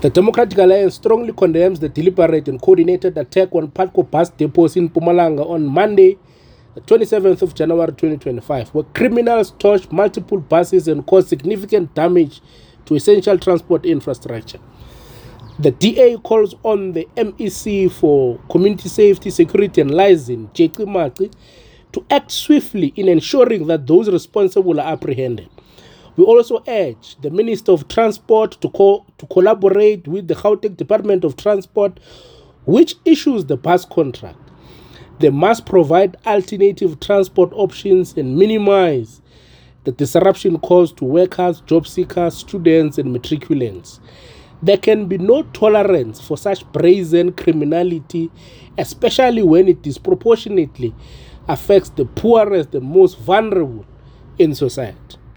The Democratic Alliance strongly condemns the deliberate and coordinated attack on Patco bus depots in Mpumalanga on Monday, the 27th of January 2025, where criminals torched multiple buses and caused significant damage to essential transport infrastructure. The DA calls on the MEC for Community Safety, Security and Liaison, Jeki Maki, to act swiftly in ensuring that those responsible are apprehended. We also urge the Minister of Transport to collaborate with the Gauteng Department of Transport, which issues the bus contract. They must provide alternative transport options and minimize the disruption caused to workers, job seekers, students, and matriculants. There can be no tolerance for such brazen criminality, especially when it disproportionately affects the poorest and most vulnerable in society.